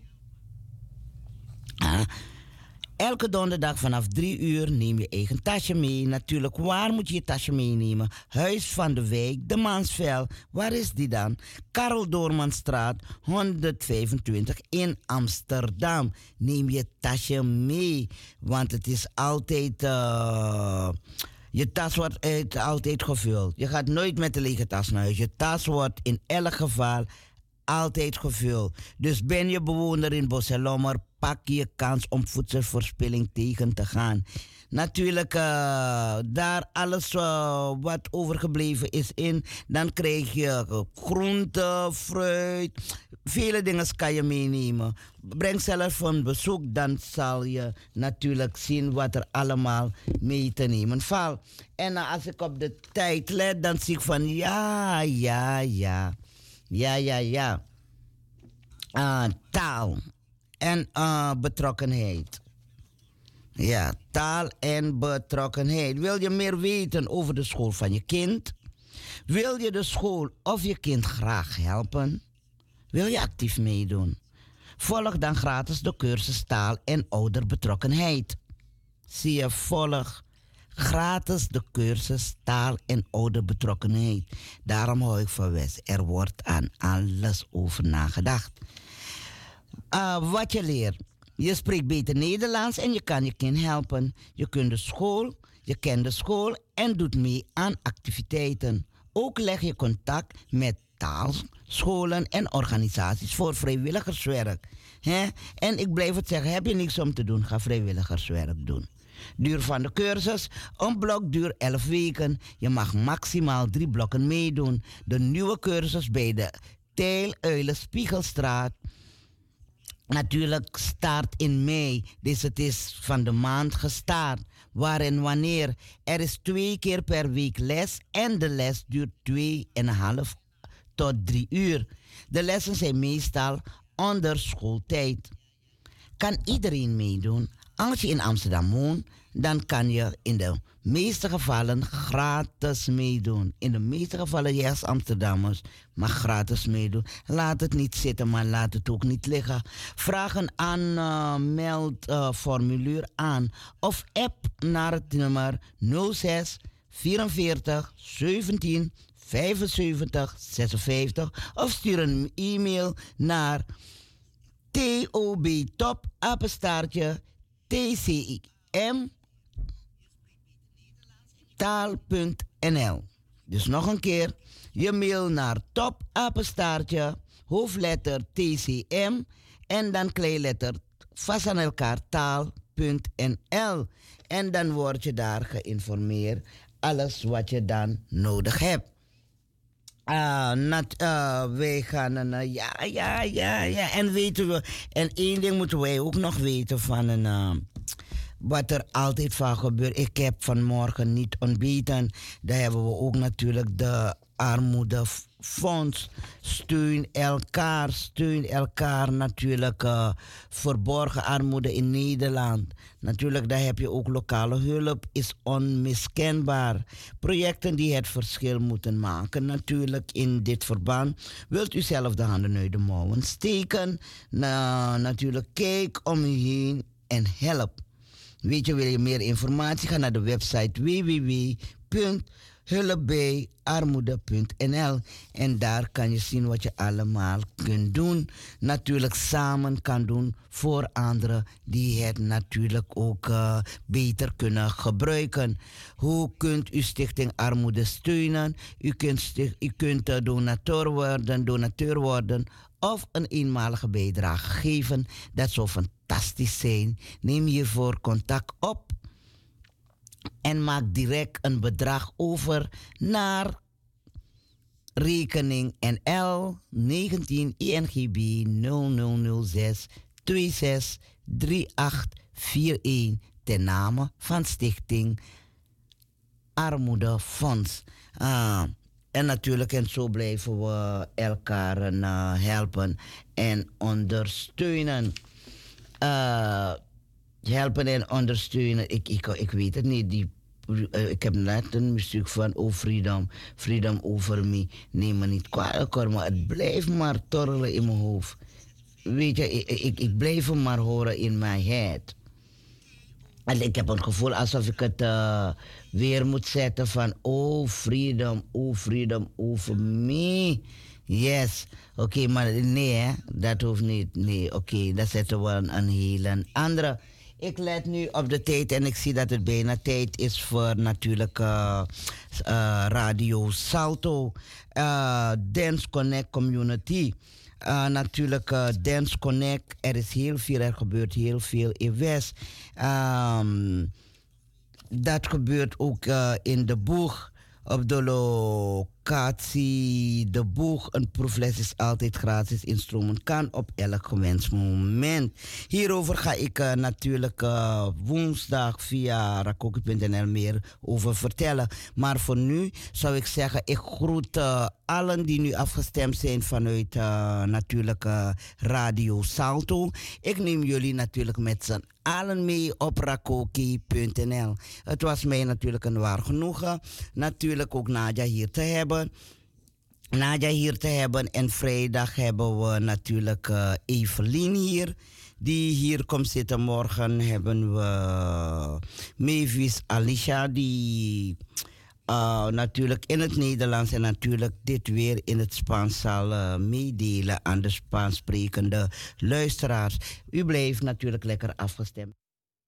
Ah. Elke donderdag vanaf drie uur neem je eigen tasje mee. Natuurlijk, waar moet je je tasje meenemen? Huis van de Wijk, de Mansvel. Waar is die dan? Karel Doormanstraat, honderdvijfentwintig in Amsterdam. Neem je tasje mee, want het is altijd... Uh, je tas wordt uit, altijd gevuld. Je gaat nooit met een lege tas naar huis. Je tas wordt in elk geval altijd gevuld. Dus ben je bewoner in Bos en Lommer, pak je kans om voedselverspilling tegen te gaan. Natuurlijk, uh, daar alles uh, wat overgebleven is in, dan krijg je uh, groente, fruit, vele dingen kan je meenemen. Breng zelf een bezoek, dan zal je natuurlijk zien wat er allemaal mee te nemen valt. En uh, als ik op de tijd let, dan zie ik van ja, ja, ja. Ja, ja, ja. Uh, taal en uh, betrokkenheid. Ja, taal en betrokkenheid. Wil je meer weten over de school van je kind? Wil je de school of je kind graag helpen? Wil je actief meedoen? Volg dan gratis de cursus taal en ouderbetrokkenheid. Zie je, volg gratis de cursus taal en ouderbetrokkenheid. Daarom hou ik van West. Er wordt aan alles over nagedacht. Uh, wat je leert. Je spreekt beter Nederlands en je kan je kind helpen. Je kunt de school, je kent de school en doet mee aan activiteiten. Ook leg je contact met taalscholen en organisaties voor vrijwilligerswerk. He? En ik blijf het zeggen, heb je niks om te doen, ga vrijwilligerswerk doen. Duur van de cursus, een blok duurt elf weken. Je mag maximaal drie blokken meedoen. De nieuwe cursus bij de Tijl-Uilen Spiegelstraat. Natuurlijk start in mei, dus het is van de maand gestart. Waar en wanneer. Er is twee keer per week les en de les duurt twee en een half tot drie uur. De lessen zijn meestal onder schooltijd. Kan iedereen meedoen? Als je in Amsterdam woont, dan kan je in de meeste gevallen gratis meedoen. In de meeste gevallen, jij als Amsterdammers mag gratis meedoen. Laat het niet zitten, maar laat het ook niet liggen. Vraag een aanmeldformulier uh, aan of app naar het nummer nul zes vierenveertig zeventien vijfenzeventig zesenvijftig of stuur een e-mail naar tob apenstaartje tcm taal punt n l. Dus nog een keer, je mail naar topapenstaartje, hoofdletter tcm en dan kleinletter vast aan elkaar taal punt n l. En dan word je daar geïnformeerd, alles wat je dan nodig hebt. Uh, nat, uh, wij gaan een, uh, ja, ja, ja, ja. En weten we, en één ding moeten wij ook nog weten van een, uh, wat er altijd van gebeurt. Ik heb vanmorgen niet ontbeten. Daar hebben we ook natuurlijk de armoedefonds. Steun elkaar, steun elkaar natuurlijk. Uh, verborgen armoede in Nederland. Natuurlijk, daar heb je ook lokale hulp, is onmiskenbaar. Projecten die het verschil moeten maken. Natuurlijk, in dit verband wilt u zelf de handen uit de mouwen steken. Nou, natuurlijk, kijk om u heen en help. Weet je, wil je meer informatie? Ga naar de website w w w punt hulpbijarmoede punt n l en daar kan je zien wat je allemaal kunt doen. Natuurlijk samen kan doen voor anderen die het natuurlijk ook uh, beter kunnen gebruiken. Hoe kunt u Stichting Armoede steunen? U kunt, sticht, u kunt uh, donateur worden, donateur worden of een eenmalige bijdrage geven. Dat zou fantastisch zijn. Neem hiervoor contact op en maak direct een bedrag over naar rekening N L negentien I N G B nul nul nul zes twee zes drie acht vier een ten name van Stichting Armoedefonds. Uh, en natuurlijk, en zo blijven we elkaar uh, helpen en ondersteunen. Uh, helpen en ondersteunen. Ik, ik, ik weet het niet. Die, uh, ik heb net een muziek van Oh Freedom, Freedom Over Me. Neem me niet kwalijk hoor, maar het blijft maar torrelen in mijn hoofd. Weet je, ik, ik, ik blijf hem maar horen in my head. En ik heb een gevoel alsof ik het uh, weer moet zetten van Oh Freedom, Oh Freedom Over Me. Yes. Oké, okay, maar nee, hè? Dat hoeft niet. Nee, oké, okay, dat zetten we een, een hele andere. Ik let nu op de tijd en ik zie dat het bijna tijd is voor natuurlijk uh, uh, Radio Salto. Uh, Dance Connect Community. Uh, natuurlijk uh, Dance Connect. Er is heel veel, er gebeurt heel veel in West. Um, dat gebeurt ook uh, in de boeg. Op de locatie De Boeg. Een proefles is altijd gratis. Instromen kan op elk gewenst moment. Hierover ga ik uh, natuurlijk uh, woensdag via rakoki punt n l meer over vertellen. Maar voor nu zou ik zeggen, ik groet uh, allen die nu afgestemd zijn vanuit uh, natuurlijk uh, Radio Salto. Ik neem jullie natuurlijk met z'n allen mee op rakoki punt n l. Het was mij natuurlijk een waar genoegen. Natuurlijk ook Nadia hier te hebben. Nadia hier te hebben. En vrijdag hebben we natuurlijk uh, Evelien hier. Die hier komt zitten. Morgen hebben we Mavis Alicia. Die uh, natuurlijk in het Nederlands en natuurlijk dit weer in het Spaans zal uh, meedelen aan de Spaans sprekende luisteraars. U blijft natuurlijk lekker afgestemd.